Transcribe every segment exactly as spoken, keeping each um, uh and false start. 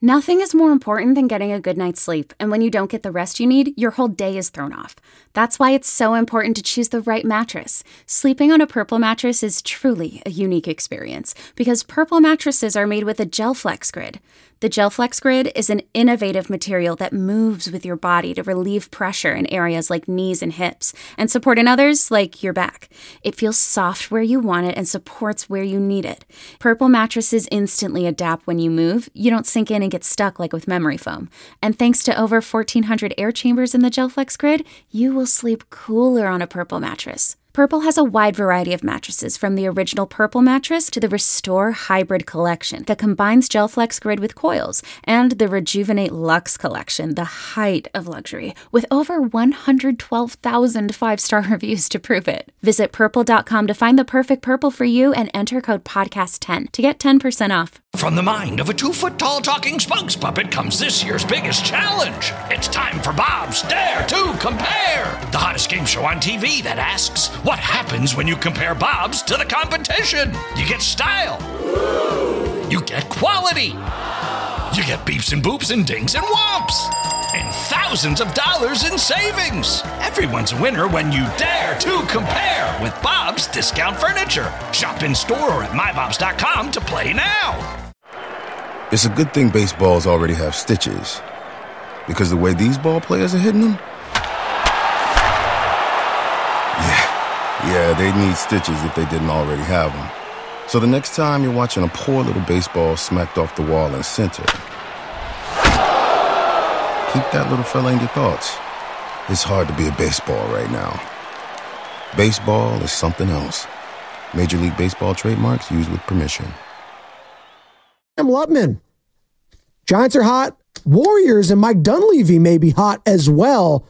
Nothing is more important than getting a good night's sleep, and when you don't get the rest you need, your whole day is thrown off. That's why it's so important to choose the right mattress. Sleeping on a Purple mattress is truly a unique experience, because Purple mattresses are made with a GelFlex Grid. The GelFlex Grid is an innovative material that moves with your body to relieve pressure in areas like knees and hips, and support in others like your back. It feels soft where you want it and supports where you need it. Purple mattresses instantly adapt when you move. You don't sink in and get stuck like with memory foam. And thanks to over fourteen hundred air chambers in the GelFlex Grid, you will sleep cooler on a Purple mattress. Purple has a wide variety of mattresses, from the original Purple mattress to the Restore Hybrid collection that combines GelFlex Grid with coils, and the Rejuvenate Luxe collection, the height of luxury, with over one hundred twelve thousand five-star reviews to prove it. Visit purple dot com to find the perfect Purple for you and enter code podcast ten to get ten percent off. From the mind of a two-foot-tall talking spokes puppet comes this year's biggest challenge. It's time for Bob's Dare to Compare, the hottest game show on T V that asks, what happens when you compare Bob's to the competition? You get style. You get quality. You get beeps and boops and dings and whomps. And thousands of dollars in savings. Everyone's a winner when you dare to compare with Bob's Discount Furniture. Shop in store or at my bobs dot com to play now. It's a good thing baseballs already have stitches, because the way these ball players are hitting them, yeah, yeah, they need stitches if they didn't already have them. So the next time you're watching a poor little baseball smacked off the wall in center, keep that little fella in your thoughts. It's hard to be a baseball right now. Baseball is something else. Major League Baseball trademarks used with permission. Sam Lutman. Giants are hot. Warriors and Mike Dunleavy may be hot as well.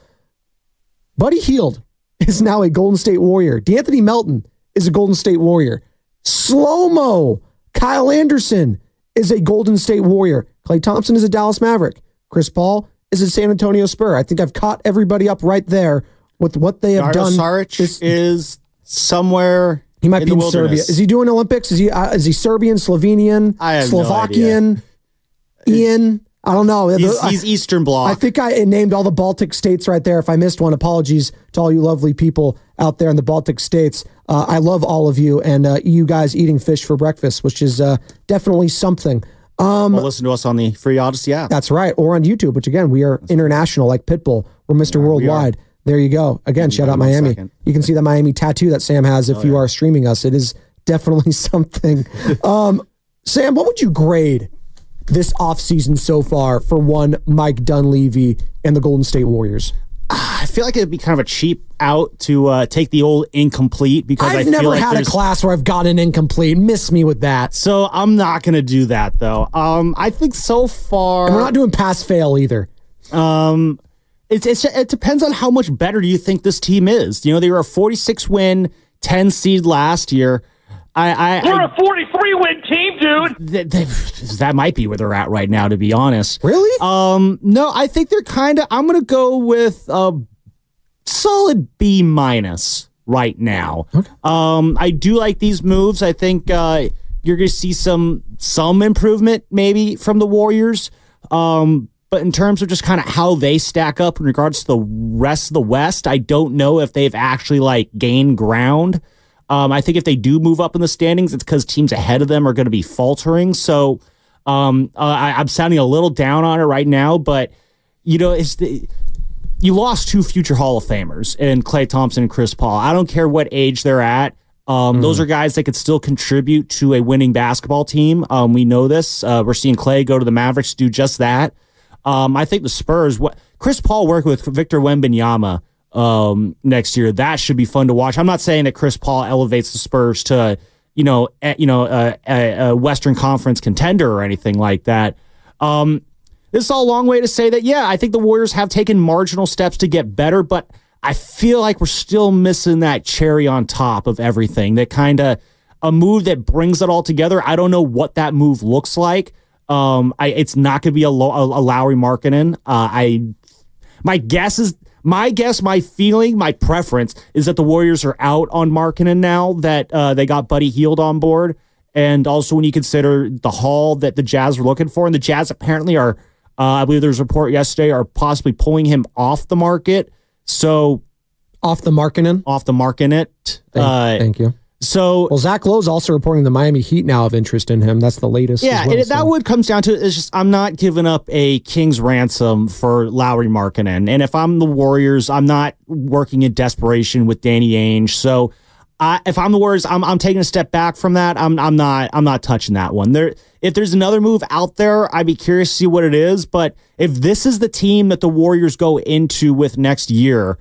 Buddy Hield is now a Golden State Warrior. D'Anthony Melton is a Golden State Warrior. Slow-mo. Kyle Anderson is a Golden State Warrior. Klay Thompson is a Dallas Maverick. Chris Paul is a San Antonio Spur. I think I've caught everybody up right there with what they have Dario done. Saric this, is somewhere. He might in be the in wilderness. Serbia. Is he doing Olympics? Is he uh, is he Serbian, Slovenian, I have Slovakian, no Ian? I don't know. He's, I, he's Eastern Bloc. I think I named all the Baltic states right there. If I missed one, apologies to all you lovely people out there in the Baltic states. Uh, I love all of you, and uh, you guys eating fish for breakfast, which is uh, definitely something. Um, well, listen to us on the free Odyssey app. That's right. Or on YouTube, which again, we are international like Pitbull. We're Mister Yeah, Worldwide. We there you go. Again, shout out Miami. Second. You can see the Miami tattoo that Sam has if oh, you yeah. are streaming us. It is definitely something. um, Sam, what would you grade this offseason so far for one Mike Dunleavy and the Golden State Warriors? I feel like it'd be kind of a cheap out to uh, take the old incomplete, because I've I never feel like had a class where I've gotten incomplete. Miss me with that. So I'm not going to do that, though. Um, I think so far... And we're not doing pass-fail either. Um, it's, it's It depends on how much better do you think this team is. You know, they were a forty-six win, ten seed last year. I, I, We're I, a forty-three win team, dude. They, they, that might be where they're at right now, to be honest. Really? Um, no, I think they're kind of. I'm going to go with a solid B minus right now. Okay. Um, I do like these moves. I think uh, you're going to see some some improvement maybe from the Warriors. Um, but in terms of just kind of how they stack up in regards to the rest of the West, I don't know if they've actually like gained ground. Um, I think if they do move up in the standings, it's because teams ahead of them are going to be faltering. So um, uh, I, I'm sounding a little down on it right now, but you know, it's the, you lost two future Hall of Famers in Klay Thompson and Chris Paul. I don't care what age they're at. Um, mm. Those are guys that could still contribute to a winning basketball team. Um, we know this. Uh, we're seeing Klay go to the Mavericks do just that. Um, I think the Spurs, what Chris Paul working with Victor Wembanyama Um, next year, that should be fun to watch. I'm not saying that Chris Paul elevates the Spurs to, you know, a, you know, a, a, a Western Conference contender or anything like that. Um, this is all a long way to say that, yeah, I think the Warriors have taken marginal steps to get better, but I feel like we're still missing that cherry on top of everything. That kind of a move that brings it all together. I don't know what that move looks like. Um, I it's not going to be a, a, a Lauri Markkanen. Uh, I my guess is. My guess, my feeling, my preference is that the Warriors are out on Markkanen now that uh, they got Buddy Hield on board. And also when you consider the haul that the Jazz were looking for, and the Jazz apparently are, uh, I believe there was a report yesterday, are possibly pulling him off the market. So off the marketing, off the market. Thank, uh, thank you. So, well, Zach Lowe's also reporting the Miami Heat now have interest in him. That's the latest. Yeah, as well, it, so. that would comes down to it's just I'm not giving up a king's ransom for Lauri Markkanen, and if I'm the Warriors, I'm not working in desperation with Danny Ainge. So, I, if I'm the Warriors, I'm I'm taking a step back from that. I'm I'm not I'm not touching that one. There, if there's another move out there, I'd be curious to see what it is. But if this is the team that the Warriors go into with next year,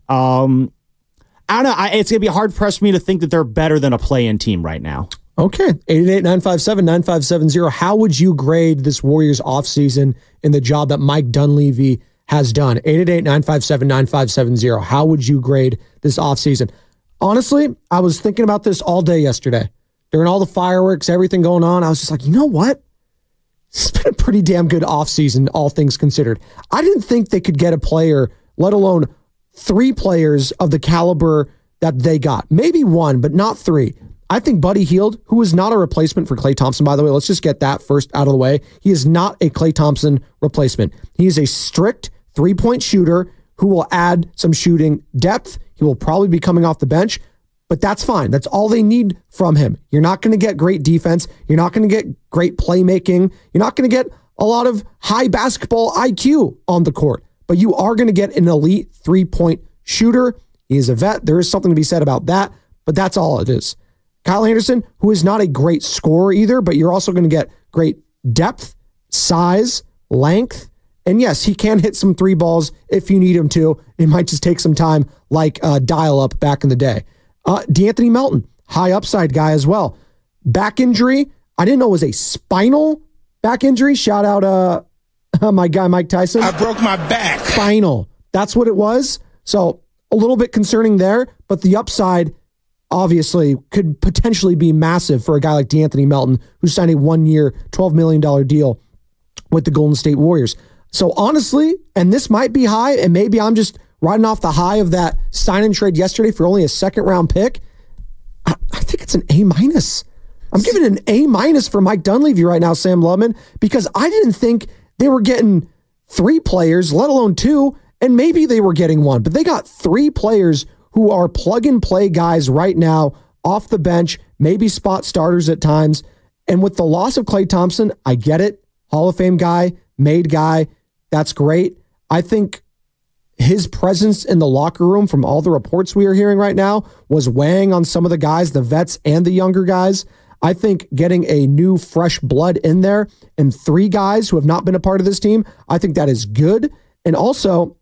um. I don't know. I, it's going to be hard pressed for me to think that they're better than a play-in team right now. Okay. eight eight eight, nine five seven, nine five seven zero. How would you grade this Warriors offseason in the job that Mike Dunleavy has done? eight eight eight, nine five seven, nine five seven zero. How would you grade this offseason? Honestly, I was thinking about this all day yesterday. During all the fireworks, everything going on, I was just like, you know what? It's been a pretty damn good offseason, all things considered. I didn't think they could get a player, let alone three players of the caliber that they got. Maybe one, but not three. I think Buddy Hield, who is not a replacement for Klay Thompson, by the way, let's just get that first out of the way. He is not a Klay Thompson replacement. He is a strict three-point shooter who will add some shooting depth. He will probably be coming off the bench, but that's fine. That's all they need from him. You're not going to get great defense. You're not going to get great playmaking. You're not going to get a lot of high basketball I Q on the court. But you are going to get an elite three-point shooter. He is a vet. There is something to be said about that, but that's all it is. Kyle Anderson, who is not a great scorer either, but you're also going to get great depth, size, length, and yes, he can hit some three balls if you need him to. It might just take some time, like uh, dial-up back in the day. Uh, D'Anthony Melton, high upside guy as well. Back injury, I didn't know it was a spinal back injury. Shout out uh, my guy, Mike Tyson. I broke my back. Spinal. That's what it was. So a little bit concerning there, but the upside obviously could potentially be massive for a guy like D'Anthony Melton, who signed a one-year, twelve million dollars deal with the Golden State Warriors. So honestly, and this might be high, and maybe I'm just riding off the high of that sign and trade yesterday for only a second-round pick, I, I think it's an A minus. I'm giving it an A minus for Mike Dunleavy right now, Sam Lubman, because I didn't think they were getting three players, let alone two, and maybe they were getting one, but they got three players who are plug-and-play guys right now, off the bench, maybe spot starters at times. And with the loss of Klay Thompson, I get it. Hall of Fame guy, made guy, that's great. I think his presence in the locker room, from all the reports we are hearing right now, was weighing on some of the guys, the vets and the younger guys. I think getting a new fresh blood in there and three guys who have not been a part of this team, I think that is good. And also,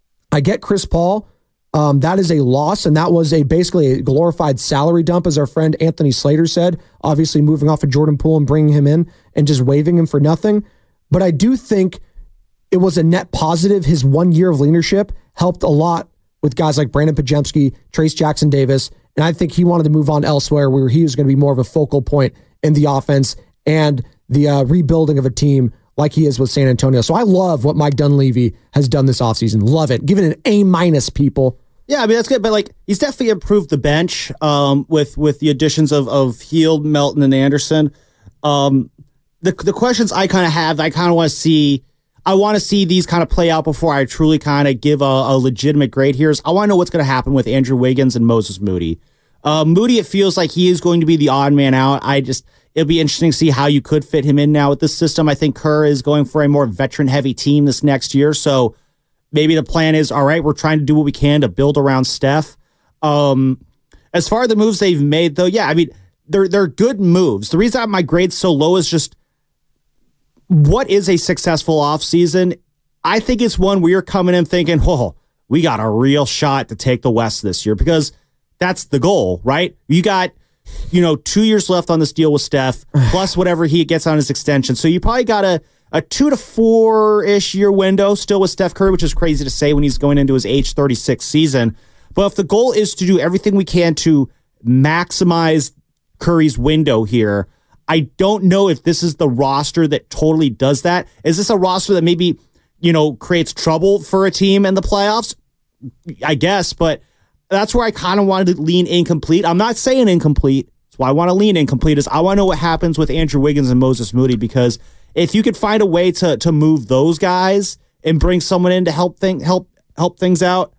I get Chris Paul. Um, that is a loss, and that was a basically a glorified salary dump, as our friend Anthony Slater said, obviously moving off of Jordan Poole and bringing him in and just waiving him for nothing. But I do think it was a net positive. His one year of leadership helped a lot with guys like Brandon Podziemski, Trace Jackson Davis, and I think he wanted to move on elsewhere where he was going to be more of a focal point in the offense and the uh, rebuilding of a team like he is with San Antonio. So I love what Mike Dunleavy has done this offseason. Love it. Give it an A minus, people. Yeah, I mean, that's good. But, like, he's definitely improved the bench um, with with the additions of, of Hield, Melton, and Anderson. Um, the, the questions I kind of have, I kind of want to see, I want to see these kind of play out before I truly kind of give a, a legitimate grade here. Is I want to know what's going to happen with Andrew Wiggins and Moses Moody. Uh, Moody, it feels like he is going to be the odd man out. I just, it'll be interesting to see how you could fit him in now with this system. I think Kerr is going for a more veteran-heavy team this next year, so maybe the plan is, all right, we're trying to do what we can to build around Steph. Um, as far as the moves they've made, though, yeah, I mean, they're they're good moves. The reason my grade's so low is just, what is a successful offseason? I think it's one where you're coming in thinking, oh, we got a real shot to take the West this year, because that's the goal, right? You got, you know, two years left on this deal with Steph, plus whatever he gets on his extension. So you probably got a, a two to four-ish year window still with Steph Curry, which is crazy to say when he's going into his age thirty-six season. But if the goal is to do everything we can to maximize Curry's window here, I don't know if this is the roster that totally does that. Is this a roster that maybe, you know, creates trouble for a team in the playoffs? I guess, but that's where I kind of wanted to lean incomplete. I'm not saying incomplete. That's why I want to lean incomplete is I want to know what happens with Andrew Wiggins and Moses Moody, because if you could find a way to to move those guys and bring someone in to help thing help help things out,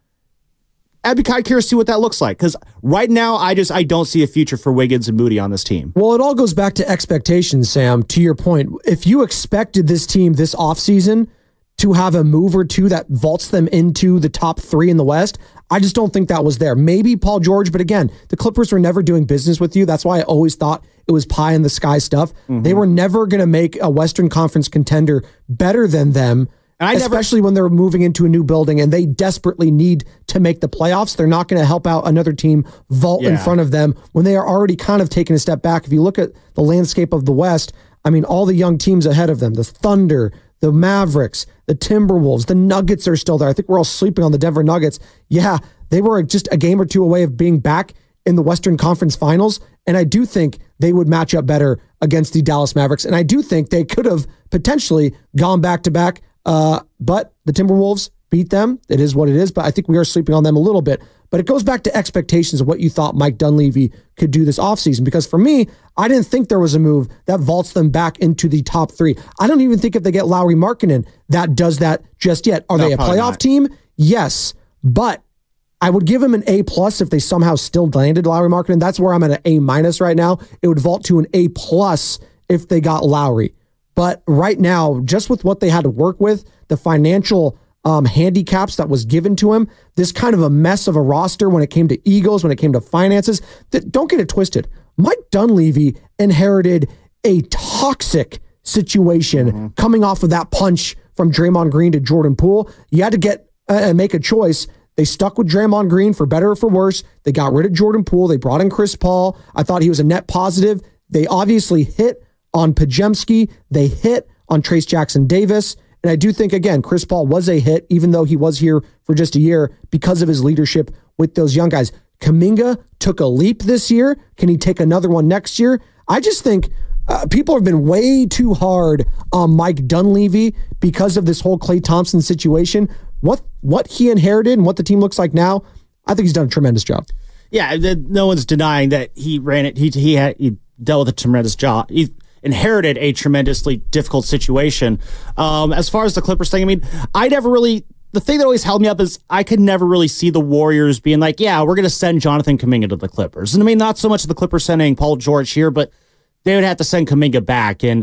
I'd be kind of curious to see what that looks like, because right now I just I don't see a future for Wiggins and Moody on this team. Well, it all goes back to expectations, Sam. To your point, if you expected this team this offseason to have a move or two that vaults them into the top three in the West, I just don't think that was there. Maybe Paul George, but again, the Clippers were never doing business with you. That's why I always thought it was pie in the sky stuff. Mm-hmm. They were never going to make a Western Conference contender better than them. And I especially never, when they're moving into a new building and they desperately need to make the playoffs. They're not going to help out another team vault yeah. in front of them when they are already kind of taking a step back. If you look at the landscape of the West, I mean, all the young teams ahead of them, the Thunder, the Mavericks, the Timberwolves, the Nuggets are still there. I think we're all sleeping on the Denver Nuggets. Yeah, they were just a game or two away of being back in the Western Conference Finals. And I do think they would match up better against the Dallas Mavericks. And I do think they could have potentially gone back to back. Uh, but the Timberwolves beat them. It is what it is. But I think we are sleeping on them a little bit. But it goes back to expectations of what you thought Mike Dunleavy could do this offseason. Because for me, I didn't think there was a move that vaults them back into the top three. I don't even think if they get Lauri Markkanen, that does that just yet. Are no, they a playoff not. team? Yes. But I would give them an A plus if they somehow still landed Lauri Markkanen. That's where I'm at an A minus right now. It would vault to an A plus if they got Lauri. But right now, just with what they had to work with, the financial um, handicaps that was given to him, this kind of a mess of a roster when it came to egos, when it came to finances, that, don't get it twisted. Mike Dunleavy inherited a toxic situation mm-hmm. coming off of that punch from Draymond Green to Jordan Poole. You had to get uh, and make a choice. They stuck with Draymond Green for better or for worse. They got rid of Jordan Poole. They brought in Chris Paul. I thought he was a net positive. They obviously hit on Podziemski. They hit on Trace Jackson Davis. And I do think, again, Chris Paul was a hit, even though he was here for just a year because of his leadership with those young guys. Kuminga took a leap this year. Can he take another one next year? I just think uh, people have been way too hard on Mike Dunleavy because of this whole Klay Thompson situation. What what he inherited and what the team looks like now, I think he's done a tremendous job. Yeah, no one's denying that he ran it. He he had he dealt with a tremendous job. He inherited a tremendously difficult situation. Um, as far as the Clippers thing, I mean, I never really, the thing that always held me up is I could never really see the Warriors being like, yeah, we're going to send Jonathan Kuminga to the Clippers. And I mean, not so much the Clippers sending Paul George here, but they would have to send Kuminga back. And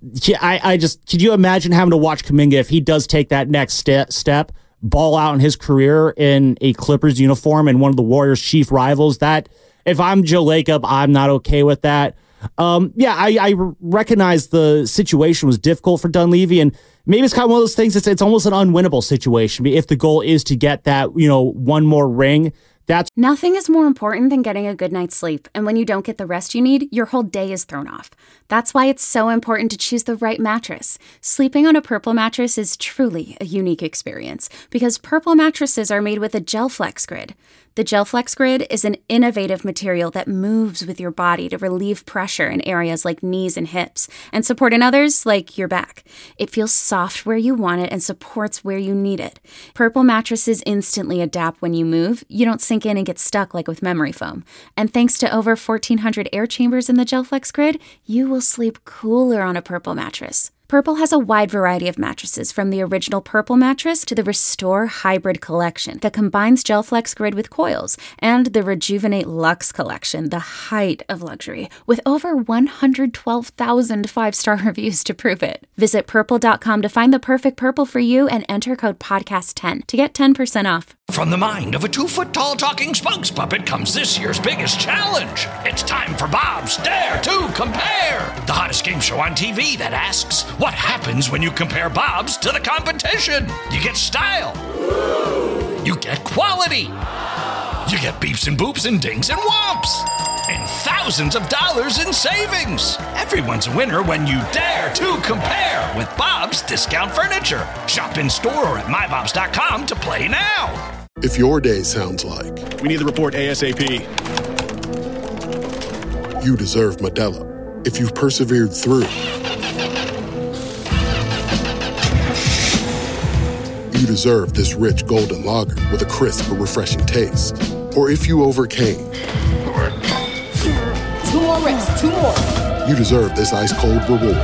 I, I just, could you imagine having to watch Kuminga if he does take that next step, step, ball out in his career in a Clippers uniform and one of the Warriors' chief rivals? That, if I'm Joe Lacob, I'm not okay with that. Um, yeah, I, I recognize the situation was difficult for Dunleavy, and maybe it's kind of one of those things. It's it's almost an unwinnable situation. If the goal is to get that, you know, one more ring, that's nothing is more important than getting a good night's sleep. And when you don't get the rest you need, your whole day is thrown off. That's why it's so important to choose the right mattress. Sleeping on a Purple mattress is truly a unique experience because Purple mattresses are made with a GelFlex Grid. The GelFlex Grid is an innovative material that moves with your body to relieve pressure in areas like knees and hips and support in others like your back. It feels soft where you want it and supports where you need it. Purple mattresses instantly adapt when you move. You don't sink in and get stuck like with memory foam. And thanks to over fourteen hundred air chambers in the GelFlex Grid, you will sleep cooler on a Purple mattress. Purple has a wide variety of mattresses, from the original Purple mattress to the Restore Hybrid collection that combines GelFlex Grid with coils, and the Rejuvenate Luxe collection, the height of luxury, with over one hundred twelve thousand five-star reviews to prove it. Visit purple dot com to find the perfect Purple for you and enter code podcast ten to get ten percent off. From the mind of a two-foot-tall talking spokes puppet comes this year's biggest challenge. It's time for Bob's Dare to Compare, the hottest game show on T V that asks, what happens when you compare Bob's to the competition? You get style. You get quality. You get beeps and boops and dings and whomps. And thousands of dollars in savings. Everyone's a winner when you dare to compare with Bob's Discount Furniture. Shop in store or at my bobs dot com to play now. If your day sounds like, we need the report ASAP. You deserve Modelo. If you've persevered through, you deserve this rich golden lager with a crisp but refreshing taste. Or if you overcame. Two more two more. You deserve this ice-cold reward.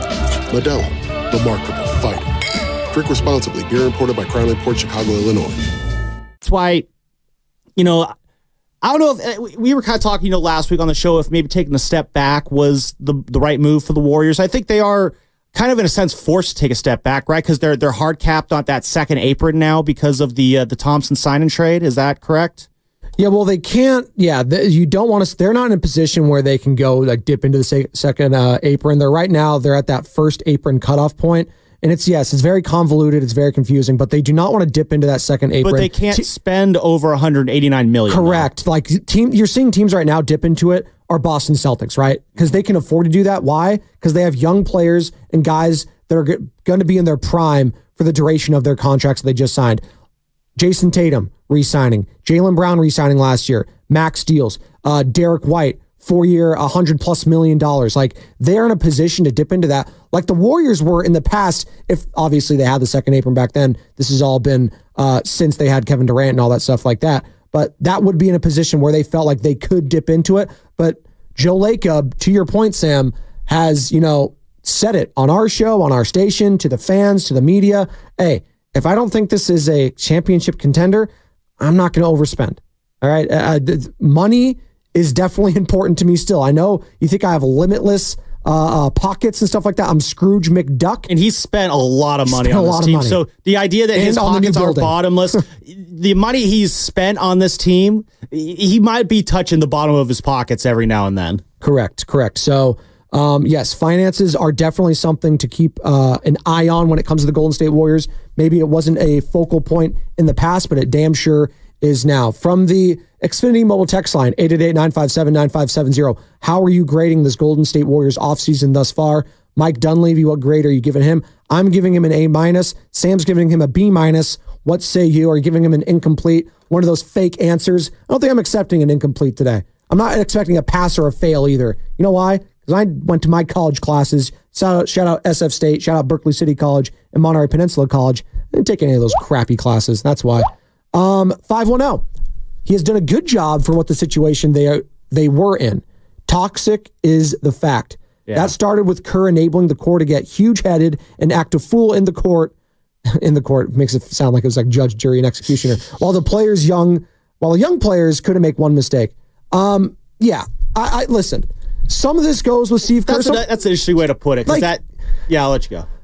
Modelo, the Remarkable Fighter. Drink responsibly. Beer imported by Crown Imports, Chicago, Illinois. That's why, you know, I don't know if we were kind of talking, you know, last week on the show if maybe taking a step back was the the right move for the Warriors. I think they are kind of in a sense forced to take a step back, right? Because they're they're hard capped on that second apron now because of the uh, the Thompson sign and trade. Is that correct? Yeah, well, they can't. Yeah, the, you don't want to. They're not in a position where they can go like dip into the se- second uh, apron. They're right now. They're at that first apron cutoff point, and it's yes, it's very convoluted. It's very confusing, but they do not want to dip into that second apron. But they can't Te- spend over one hundred eighty-nine million dollars. Correct. Now. Like team, you're seeing teams right now dip into it are Boston Celtics, right? Because they can afford to do that. Why? Because they have young players and guys that are g- going to be in their prime for the duration of their contracts that they just signed. Jason Tatum re-signing, Jaylen Brown re-signing last year, max deals, uh, Derek White, four-year, one hundred plus million dollars. Like, they're in a position to dip into that, like the Warriors were in the past. If obviously they had the second apron back then, this has all been uh, since they had Kevin Durant and all that stuff like that. But that would be in a position where they felt like they could dip into it. But Joe Lacob, to your point, Sam, has, you know, said it on our show, on our station, to the fans, to the media. Hey, if I don't think this is a championship contender, I'm not going to overspend. All right. Uh, money is definitely important to me still. I know you think I have limitless uh, uh, pockets and stuff like that. I'm Scrooge McDuck. And he's spent a lot of money on this team. So the idea that his pockets are bottomless, the money he's spent on this team, he might be touching the bottom of his pockets every now and then. Correct. Correct. So, Um, yes, finances are definitely something to keep uh, an eye on when it comes to the Golden State Warriors. Maybe it wasn't a focal point in the past, but it damn sure is now. From the Xfinity mobile text line, eight eight eight, nine five seven, nine five seven zero, how are you grading this Golden State Warriors offseason thus far? Mike Dunleavy, what grade are you giving him? I'm giving him an A minus. Sam's giving him a B minus. What say you? Are you giving him an incomplete? One of those fake answers? I don't think I'm accepting an incomplete today. I'm not expecting a pass or a fail either. You know why? Because I went to my college classes. Shout out, shout out S F State, shout out Berkeley City College and Monterey Peninsula College. I didn't take any of those crappy classes. That's why. Um, five one zero. He has done a good job for what the situation they are, they were in. Toxic is the fact. Yeah. That started with Kerr enabling the core to get huge-headed and act a fool in the court. In the court makes it sound like it was like judge, jury, and executioner. While the players young, while the young players couldn't make one mistake. Um, yeah, I, I listen. Some of this goes with Steve Kerr. That's, a, that's an interesting way to put it. Like, that, yeah, I'll let you go.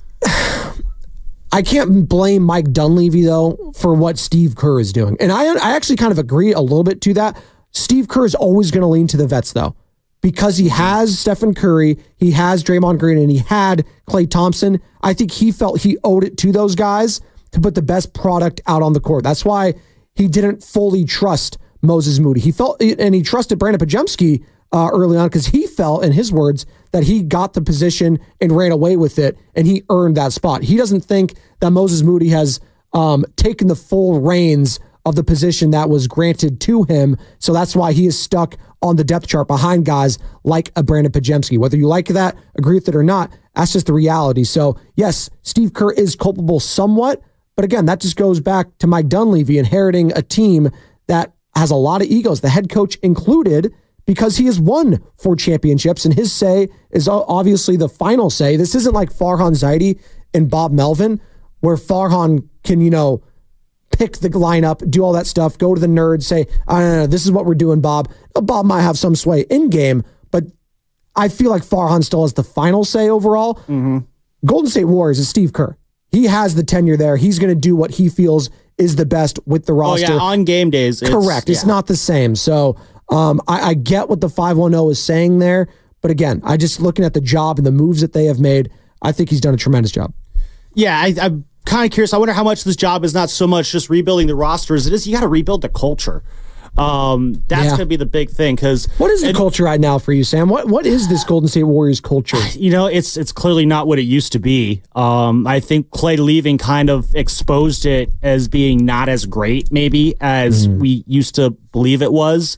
I can't blame Mike Dunleavy, though, for what Steve Kerr is doing. And I, I actually kind of agree a little bit to that. Steve Kerr is always going to lean to the vets, though, because he has Stephen Curry, he has Draymond Green, and he had Klay Thompson. I think he felt he owed it to those guys to put the best product out on the court. That's why he didn't fully trust Moses Moody. He felt, and he trusted Brandon Podziemski Uh, early on because he felt, in his words, that he got the position and ran away with it and he earned that spot. He doesn't think that Moses Moody has um, taken the full reins of the position that was granted to him. So that's why he is stuck on the depth chart behind guys like a Brandon Podziemski. Whether you like that, agree with it or not, that's just the reality. So yes, Steve Kerr is culpable somewhat, but again, that just goes back to Mike Dunleavy inheriting a team that has a lot of egos, the head coach included, because he has won four championships and his say is obviously the final say. This isn't like Farhan Zaidi and Bob Melvin, where Farhan can, you know, pick the lineup, do all that stuff, go to the nerds, say, I don't know, this is what we're doing, Bob. Now, Bob might have some sway in game, but I feel like Farhan still has the final say overall. Mm-hmm. Golden State Warriors is Steve Kerr. He has the tenure there. He's going to do what he feels is the best with the roster. Oh, yeah, on game days. It's, Correct. It's yeah. not the same. So, Um, I, I get what the five one zero is saying there, but again, I just looking at the job and the moves that they have made, I think he's done a tremendous job. Yeah, I, I'm kind of curious. I wonder how much this job is not so much just rebuilding the roster as it is you got to rebuild the culture. Um, that's yeah. going to be the big thing. Because what is the and, culture right now for you, Sam? What what is this Golden State Warriors culture? You know, it's it's clearly not what it used to be. Um, I think Klay leaving kind of exposed it as being not as great, maybe as mm. we used to believe it was.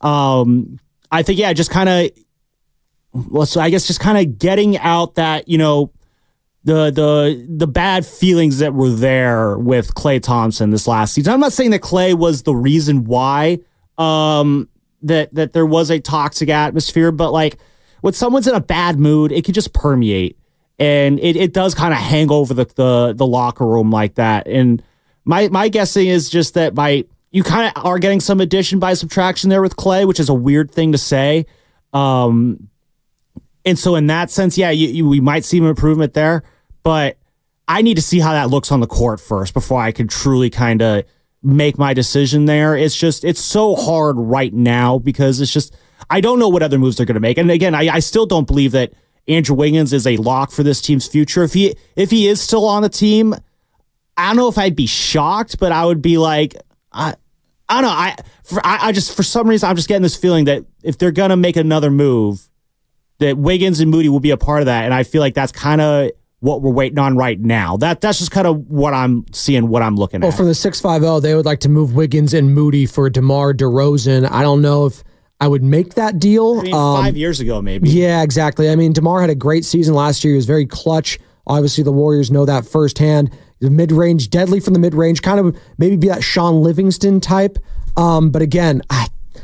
Um, I think, yeah, just kind of, well, so I guess just kind of getting out that, you know, the, the, the bad feelings that were there with Klay Thompson this last season. I'm not saying that Klay was the reason why, um, that that there was a toxic atmosphere, but like when someone's in a bad mood, it can just permeate. And it, it does kind of hang over the, the the locker room like that. And my my guessing is just that by you kind of are getting some addition by subtraction there with Klay, which is a weird thing to say. Um, and so in that sense, yeah, you, you, we might see an improvement there. But I need to see how that looks on the court first before I can truly kind of make my decision there. It's just, it's so hard right now because it's just, I don't know what other moves they're going to make. And again, I, I still don't believe that Andrew Wiggins is a lock for this team's future. If he, if he is still on the team, I don't know if I'd be shocked, but I would be like, I, I don't know. I, for, I, I just, for some reason, I'm just getting this feeling that if they're going to make another move, that Wiggins and Moody will be a part of that. And I feel like that's kind of what we're waiting on right now. That That's just kind of what I'm seeing, what I'm looking well, at. Well, from the six five zero, they would like to move Wiggins and Moody for DeMar DeRozan. I don't know if I would make that deal. I mean, um, five years ago, maybe. Yeah, exactly. I mean, DeMar had a great season last year. He was very clutch. Obviously, the Warriors know that firsthand. The mid-range, deadly from the mid-range, kind of maybe be that Sean Livingston type. Um, but again, I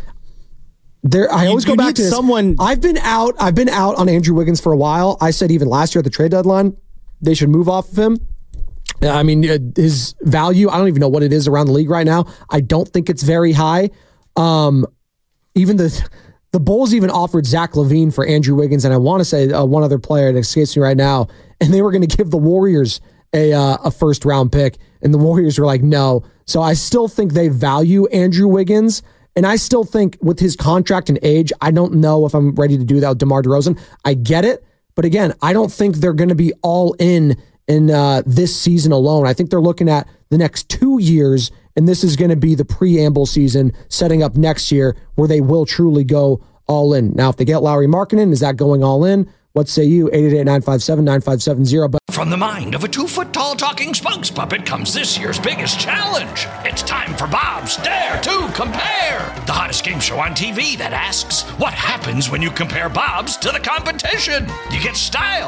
there I You- always you go back need to this. someone- I've been out. I've been out on Andrew Wiggins for a while. I said even last year at the trade deadline, they should move off of him. I mean, uh, his value, I don't even know what it is around the league right now. I don't think it's very high. Um, even the the Bulls even offered Zach LaVine for Andrew Wiggins, and I want to say uh, one other player that escapes me right now, and they were going to give the Warriors a uh, a first round pick, and the Warriors were like, no. So I still think they value Andrew Wiggins, and I still think with his contract and age, I don't know if I'm ready to do that with DeMar DeRozan. I get it, but again, I don't think they're going to be all in in uh, this season alone. I think they're looking at the next two years, and this is going to be the preamble season setting up next year where they will truly go all in. Now, if they get Lauri Markkanen, is that going all in? What say you? eight eight eight, nine five seven, nine five seven zero. But From the mind of a two-foot-tall talking spokes puppet comes this year's biggest challenge. It's time for Bob's Dare to Compare, the hottest game show on T V that asks, what happens when you compare Bob's to the competition? You get style.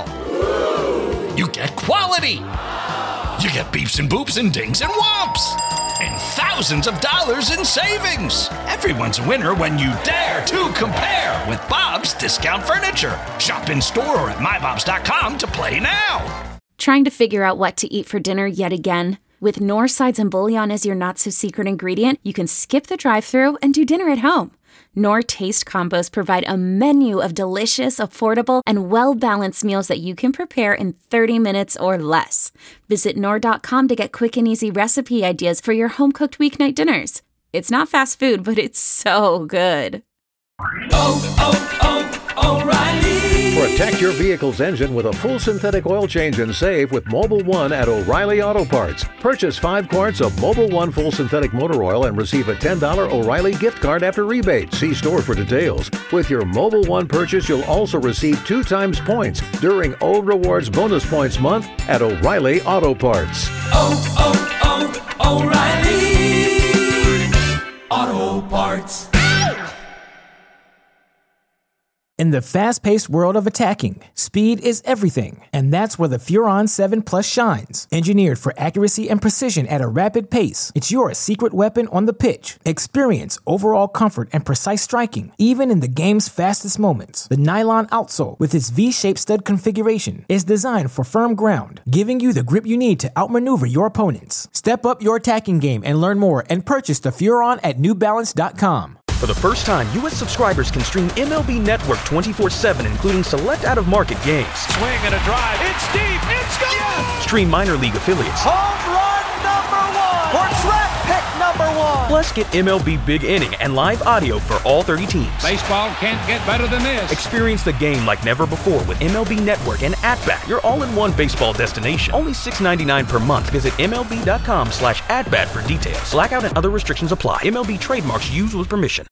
You get quality. You get beeps and boops and dings and whomps. And thousands of dollars in savings. Everyone's a winner when you dare to compare with Bob's Discount Furniture. Shop in store or at my bobs dot com to play now. Trying to figure out what to eat for dinner yet again? With Knorr sides and bouillon as your not-so-secret ingredient, you can skip the drive-thru and do dinner at home. Knorr Taste Combos provide a menu of delicious, affordable, and well-balanced meals that you can prepare in thirty minutes or less. Visit Knorr dot com to get quick and easy recipe ideas for your home-cooked weeknight dinners. It's not fast food, but it's so good. Oh, oh, oh, O'Reilly. Protect your vehicle's engine with a full synthetic oil change and save with Mobile One at O'Reilly Auto Parts. Purchase five quarts of Mobile One full synthetic motor oil and receive a ten dollars O'Reilly gift card after rebate. See store for details. With your Mobile One purchase, you'll also receive two times points during O Rewards Bonus Points Month at O'Reilly Auto Parts. Oh, oh, oh, O'Reilly Auto Parts. In the fast-paced world of attacking, speed is everything, and that's where the Furon seven Plus shines. Engineered for accuracy and precision at a rapid pace, it's your secret weapon on the pitch. Experience overall comfort and precise striking, even in the game's fastest moments. The nylon outsole, with its V-shaped stud configuration, is designed for firm ground, giving you the grip you need to outmaneuver your opponents. Step up your attacking game and learn more and purchase the Furon at new balance dot com. For the first time, U S subscribers can stream M L B Network twenty-four seven, including select out-of-market games. Swing and a drive. It's deep. It's gone. Yes. Stream minor league affiliates. Home run number one. Or track pick number one. Plus, get M L B Big Inning and live audio for all thirty teams. Baseball can't get better than this. Experience the game like never before with M L B Network and At-Bat, your all-in-one baseball destination. Only six dollars and ninety-nine cents per month. Visit M L B dot com slash at bat for details. Blackout and other restrictions apply. M L B trademarks used with permission.